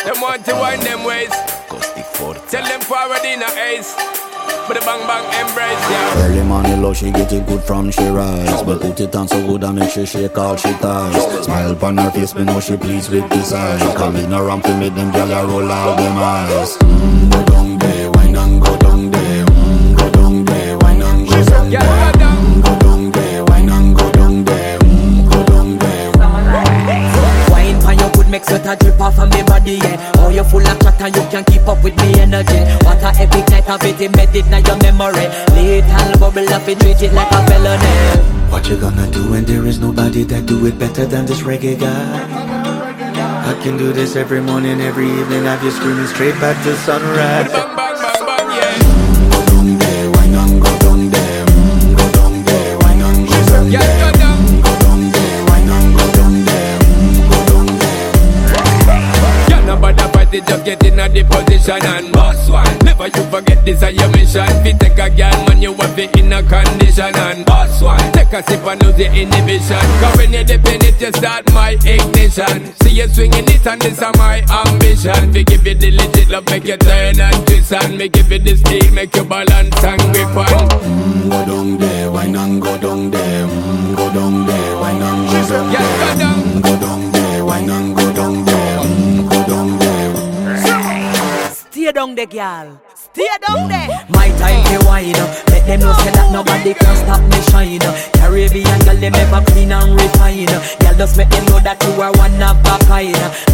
Them want to wind them ways. Tell them forward in a ace. But the bang bang embrace, yeah. Early morning love, she get it good from she rise. But put it on so good and make she shake all she ties. Smile upon her face, me know she pleased with this eyes. Coming around to make them gyal roll out them eyes. Go down there, wine and go down there. Go down there, wine and go down there. Go down there, wine and go down there. Go down there. Wine pan your good make sweat a drip off of me body, yeah. Oh, you full of chat and you can keep up with me energy. What a epic night of it, embedded in your memory. Little bubble up and treat it like a felony. What you gonna do when there is nobody that do it better than this reggae guy? I can do this every morning, every evening. Have you screaming straight back to sunrise. Bang bang bang bang, yeah. Go down there, wine and go down there. Go down there, wine and go down there. Yeah, go down. Go down there, wine and go down there. Go down there. Yeah, nobody fight it, just get in a the position and boss one. Never you forget this is your mission. Fi take a girl, man, you have it in a condition and boss one. Take a sip and lose your inhibition. Cause when you dip in it, you start my ignition. See you swinging it and this is my ambition. We give you the legit love, make you turn and twist and me give you the steel, make you balance and grip on. Go down there, wine and go down there. Go down there, wine and go down there. Yeah, go down. Go down there, wine and go down there. Go down there. Stay down there, girl. Stay down there. My time to wine. Let them know say that nobody can stop me shine. Caribbean girl, them ever clean and refine. Girl, just make them know that you are one of a kind.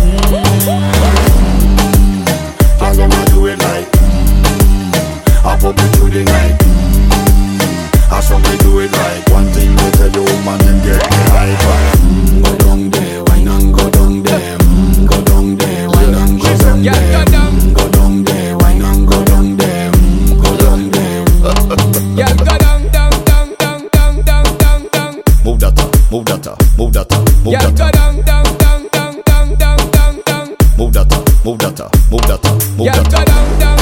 Girl, I'ma do it like I pop it through the night. I saw me do it like one thing they tell you, woman, and get me hyper. Go down there, wine and go down there. Go down there, wine and go down there. Yeah, go down. Go down there, wine and go down there. Go down there. Yeah, go down, down, down, down, down, down, down, down. Move that up, move that up, move that up, move Yeah, that go up. down, down, down, down, down, down, down, down. Move that up, move that up, move that up, move Yeah, that go up. down, down.